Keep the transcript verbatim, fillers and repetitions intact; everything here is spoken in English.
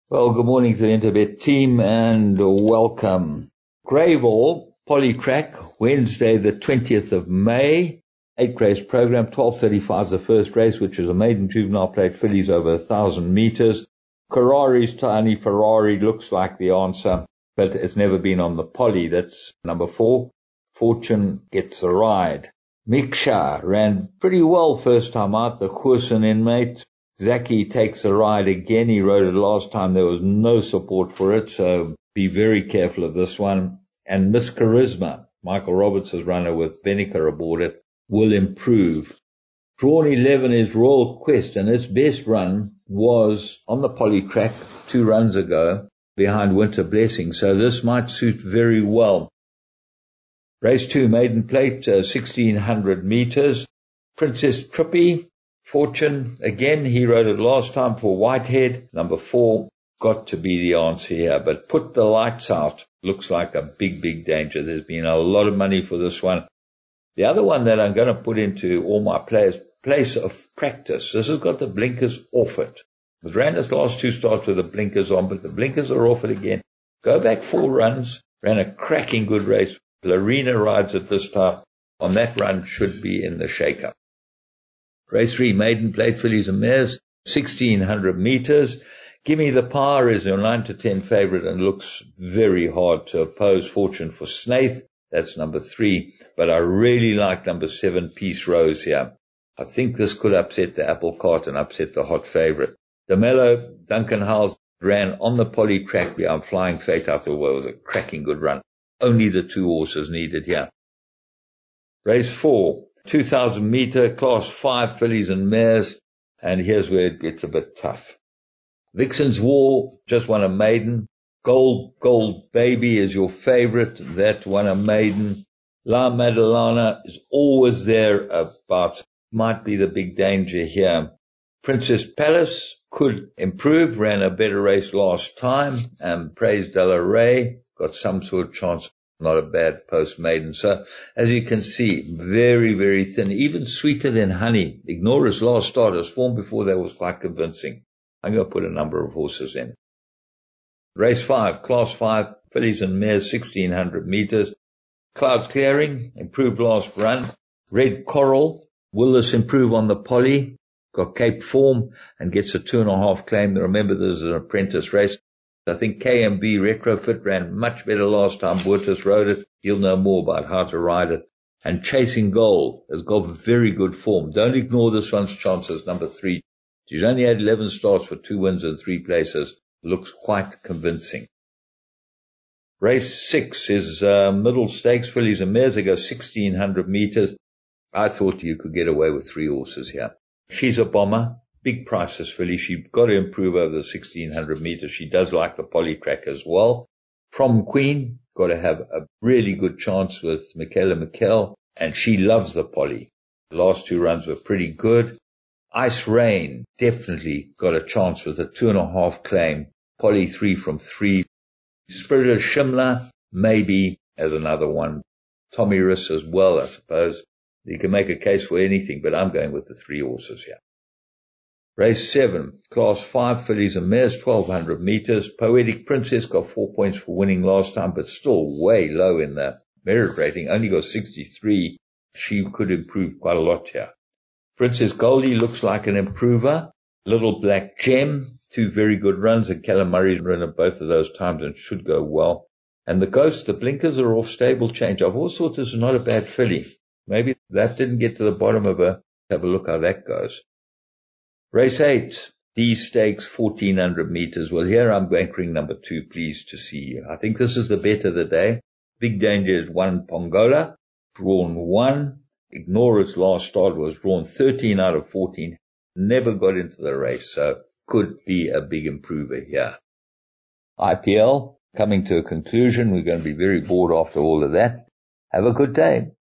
Well, good morning to the Interbet team and welcome. Greyville, Polytrack, Wednesday the twentieth of May, eight race program, twelve thirty-five is the first race, which is a maiden juvenile plate fillies over a thousand meters. Ferrari's Tiny Ferrari looks like the answer, but it's never been on the poly. That's number four. Fortune Gets a Ride. Miksha ran pretty well first time out, the Goosen inmate. Zaki Takes a Ride again. He rode it last time. There was no support for it, so be very careful of this one. And Miss Charisma, Michael Roberts' runner with Benica aboard it, will improve. Drawn eleven is Royal Quest, and its best run was on the Polytrack two runs ago behind Winter Blessing, so this might suit very well. Race two, maiden plate, uh, sixteen hundred meters. Princess Trippy, Fortune, again, he rode it last time for Whitehead. Number four, got to be the answer here. But Put the Lights Out looks like a big, big danger. There's been a lot of money for this one. The other one that I'm going to put into all my players, Place of Practice. This has got the blinkers off it. It ran its last two starts with the blinkers on, but the blinkers are off it again. Go back four runs, ran a cracking good race. Larina rides it this time. On that run, should be in the shake-up. Race three, maiden plate fillies and mares, sixteen hundred meters. Gimme the Power is your nine to ten favorite and looks very hard to oppose. Fortune for Snaith, that's number three. But I really like number seven, Peace Rose here. I think this could upset the apple cart and upset the hot favorite. The Mellow, Duncan Howes ran on the poly track behind Flying Fate. I thought, well, it was a cracking good run. Only the two horses needed here. Race four, two thousand meter, class five fillies and mares. And here's where it gets a bit tough. Vixen's War just won a maiden. Gold, Gold Baby is your favorite. That won a maiden. La Maddalena is always there about, might be the big danger here. Princess Palace could improve, ran a better race last time. And Praise Della Rey got some sort of chance. Not a bad post maiden. So, as you can see, very, very thin, even sweeter than honey. Ignora's last start, his form before that was quite convincing. I'm going to put a number of horses in. Race five, class five, fillies and mares, sixteen hundred meters. Clouds Clearing, improved last run. Red Coral, will this improve on the poly? Got Cape Form and gets a two and a half claim. Remember, this is an apprentice race. I think K M B Retrofit ran much better last time. Boertus rode it. He'll know more about how to ride it. And Chasing Gold has got very good form. Don't ignore this one's chances. Number three. She's only had eleven starts for two wins in three places. Looks quite convincing. Race six is uh, middle stakes, fillies and mares. They go sixteen hundred meters. I thought you could get away with three horses here. She's a Bomber. Big prices filly. She's got to improve over the sixteen hundred meters. She does like the poly track as well. Prom Queen, got to have a really good chance with Michaela McKell, and she loves the poly. The last two runs were pretty good. Ice Rain, definitely got a chance with a two and a half claim. Poly three from three. Spirit of Shimla, maybe as another one. Tommy Riss as well, I suppose. You can make a case for anything, but I'm going with the three horses here. Race seven, class five, fillies and mares, twelve hundred meters. Poetic Princess got four points for winning last time, but still way low in the merit rating. Only got sixty-three. She could improve quite a lot here. Princess Goldie looks like an improver. Little Black Gem, two very good runs, and Callum Murray's run at both of those times and should go well. And the Ghost, the blinkers are off, Stable Change. I've always thought this is not a bad filly. Maybe that didn't get to the bottom of her. Have a look how that goes. Race eight, D Stakes, fourteen hundred meters. Well, here I'm anchoring number two, Pleased to See You. I think this is the bet of the day. Big danger is one Pongola, drawn one. Ignore its last start, was drawn thirteen out of fourteen. Never got into the race, so could be a big improver here. I P L, coming to a conclusion. We're going to be very bored after all of that. Have a good day.